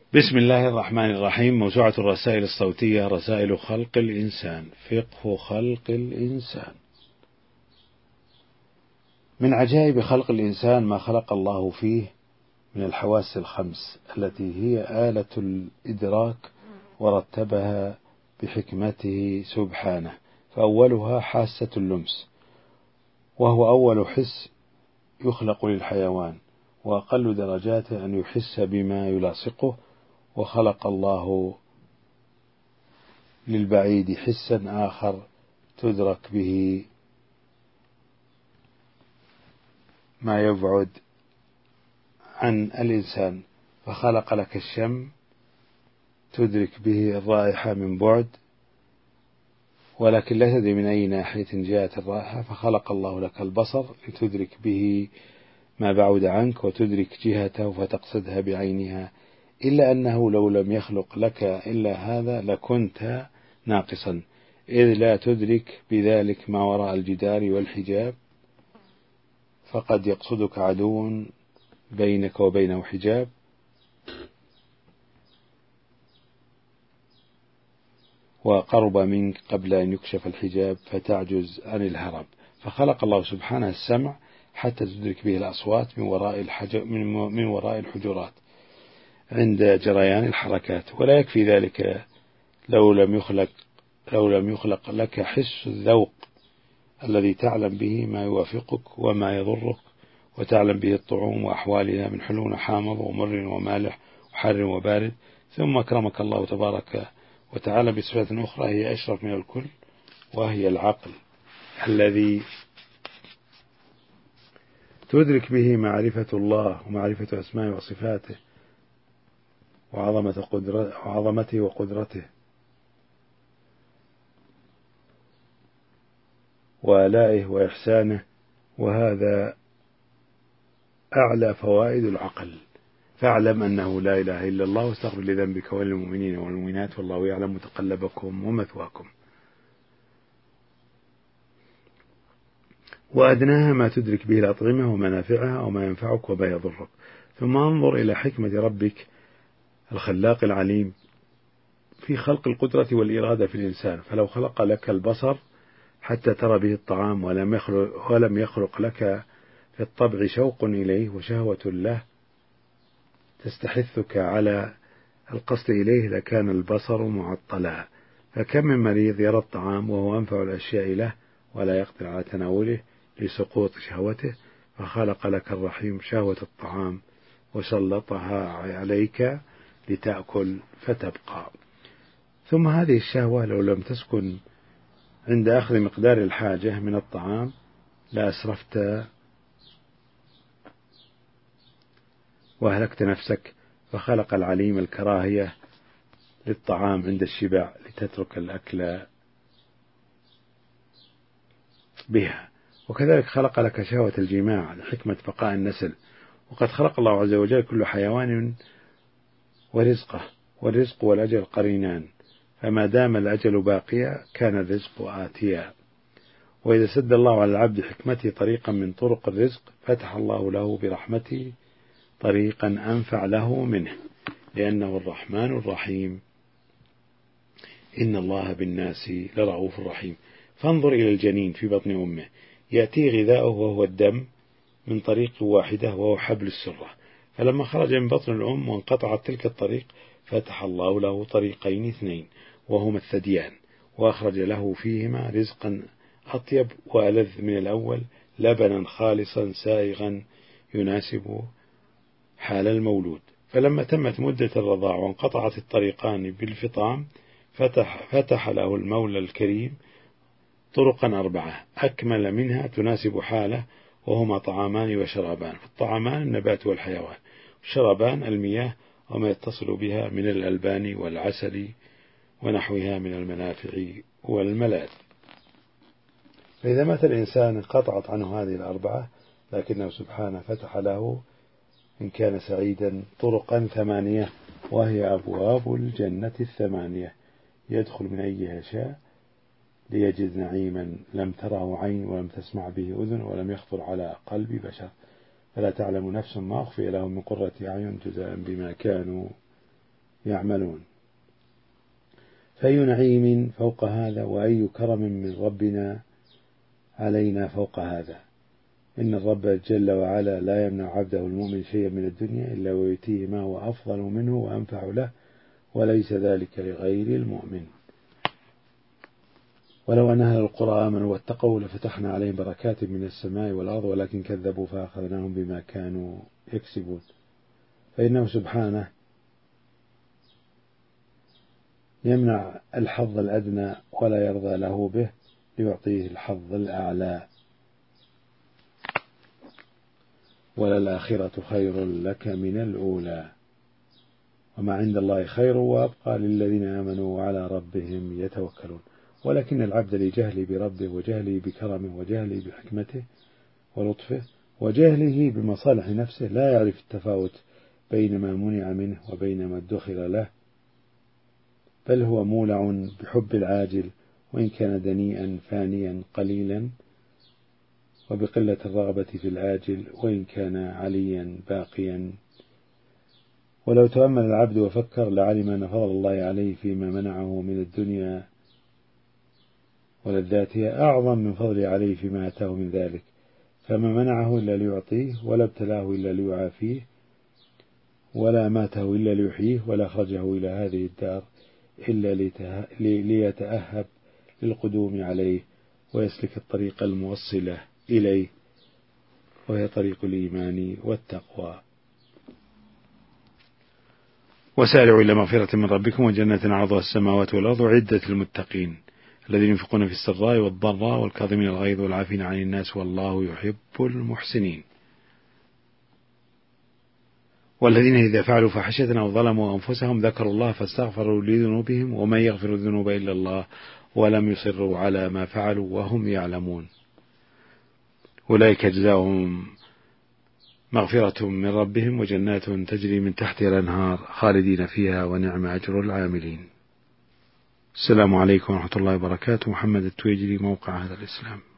بسم الله الرحمن الرحيم. موسوعة الرسائل الصوتية رسائل خلق الإنسان، فقه خلق الإنسان. من عجائب خلق الإنسان ما خلق الله فيه من الحواس الخمس التي هي آلة الإدراك، ورتبها بحكمته سبحانه. فأولها حاسة اللمس، وهو أول حس يخلق للحيوان، وأقل درجاته أن يحس بما يلاصقه. وخلق الله للبعيد حسا آخر تدرك به ما يبعد عن الإنسان، فخلق لك الشم تدرك به الرائحة من بعد، ولكن لا تدري من أي ناحية جاءت الرائحة. فخلق الله لك البصر لتدرك به ما بعد عنك وتدرك جهته فتقصدها بعينها، إلا أنه لو لم يخلق لك إلا هذا لكنت ناقصا، إذ لا تدرك بذلك ما وراء الجدار والحجاب، فقد يقصدك عدو بينك وبينه حجاب وقرب منك قبل أن يكشف الحجاب فتعجز عن الهرب. فخلق الله سبحانه السمع حتى تدرك به الأصوات من وراء الحجرات عند جريان الحركات. ولا يكفي ذلك لو لم يخلق لك حس الذوق الذي تعلم به ما يوافقك وما يضرك، وتعلم به الطعوم وأحوالها من حلو وحامض ومر ومالح وحار وبارد. ثم أكرمك الله تبارك وتعالى بصفة أخرى هي أشرف من الكل، وهي العقل الذي تدرك به معرفة الله ومعرفة أسمائه وصفاته وعظمته وقدرته وآلائه وإحسانه، وهذا أعلى فوائد العقل. فاعلم أنه لا إله إلا الله، واستغفر لذنبك وللمؤمنين والمؤمنات، والله يعلم متقلبكم ومثواكم. وأدناها ما تدرك به الأطعمة ومنافعها وما ينفعك وما يضرك. ثم انظر إلى حكمة ربك الخلاق العليم في خلق القدرة والإرادة في الإنسان. فلو خلق لك البصر حتى ترى به الطعام ولم يخلق لك في الطبع شوق إليه وشهوة له تستحثك على القصد إليه لكان البصر معطلا. فكم من مريض يرى الطعام وهو أنفع الأشياء له ولا يقدر على تناوله لسقوط شهوته. فخلق لك الرحيم شهوة الطعام وسلطها عليك لتأكل فتبقى. ثم هذه الشهوة لو لم تسكن عند أخذ مقدار الحاجة من الطعام لأسرفت وأهلكت نفسك. فخلق العليم الكراهية للطعام عند الشبع لتترك الأكل بها. وكذلك خلق لك شهوة الجماع لحكمة بقاء النسل. وقد خلق الله عز وجل كل حيوان ورزقه، والرزق والأجل قرينان، فما دام الأجل باقيا كان الرزق آتيا. وإذا سد الله على العبد حكمته طريقا من طرق الرزق فتح الله له برحمته طريقا أنفع له منه، لأنه الرحمن الرحيم. إن الله بالناس لرؤوف رحيم. فانظر إلى الجنين في بطن أمه، يأتي غذاؤه وهو الدم من طريق واحدة وهو حبل السرة، فلما خرج من بطن الأم وانقطعت تلك الطريق فتح الله له طريقين اثنين وهما الثديان، وأخرج له فيهما رزقا أطيب وألذ من الأول، لبنا خالصا سائغا يناسب حال المولود. فلما تمت مدة الرضاع وانقطعت الطريقان بالفطام فتح له المولى الكريم طرقا 4 أكمل منها تناسب حاله، وهما طعامان وشرابان. فالطعامان النبات والحيوان، والشرابان المياه وما يتصل بها من الألبان والعسل ونحوها من المنافع والملاذ. فإذا مات الإنسان انقطعت عنه هذه 4، لكنه سبحانه فتح له إن كان سعيدا طرقا 8، وهي أبواب الجنة 8 يدخل من أيها شاء ليجد نعيما لم تره عين ولم تسمع به أذن ولم يخطر على قلب بشر. فلا تعلم نفس ما أخفي لهم من قرة أعين جزاء بما كانوا يعملون. فأي نعيم فوق هذا، وأي كرم من ربنا علينا فوق هذا. إن الرب جل وعلا لا يمنع عبده المؤمن شيئا من الدنيا إلا ويؤتيه ما هو أفضل منه وأنفع له، وليس ذلك لغير المؤمن. ولو أن أهل القرى آمنوا واتقوا لفتحنا عليهم بركات من السماء والأرض، ولكن كذبوا فأخذناهم بما كانوا يكسبون. فإنه سبحانه يمنع الحظ الأدنى ولا يرضى له به ليعطيه الحظ الأعلى. وللآخرة خير لك من الأولى، وما عند الله خير وأبقى للذين آمنوا وعلى ربهم يتوكلون. ولكن العبد لجهله بربه وجهله بكرمه وجهله بحكمته ولطفه وجهله بمصالح نفسه لا يعرف التفاوت بين ما منع منه وبين ما ادخر له، بل هو مولع بحب العاجل وإن كان دنيئا فانيا قليلا، وبقلة الرغبة في العاجل وإن كان عليا باقيا. ولو تأمل العبد وفكر لعلم أن فضل الله عليه فيما منعه من الدنيا ولذاتها أعظم من فضله عليه فيما أتاه من ذلك، فما منعه إلا ليعطيه، ولا ابتلاه إلا ليعافيه، ولا ماته إلا ليحييه، ولا أخرجه إلى هذه الدار إلا ليتأهب للقدوم عليه ويسلك الطريق الموصلة إليه، وهي طريق الإيمان والتقوى. وسارعوا إلى مغفرة من ربكم وجنة عرضها السماوات والأرض عدة المتقين الذين ينفقون في السراء والضراء والكاظمين الغيظ والعافين عن الناس والله يحب المحسنين. والذين إذا فعلوا فاحشة أو ظلموا أنفسهم ذكروا الله فاستغفروا لذنوبهم ومن يغفر الذنوب إلا الله ولم يصروا على ما فعلوا وهم يعلمون. أولئك جزاؤهم مغفرة من ربهم وجنات تجري من تحتها الأنهار خالدين فيها ونعم أجر العاملين. السلام عليكم ورحمة الله وبركاته. محمد التويجري، موقع هذا الإسلام.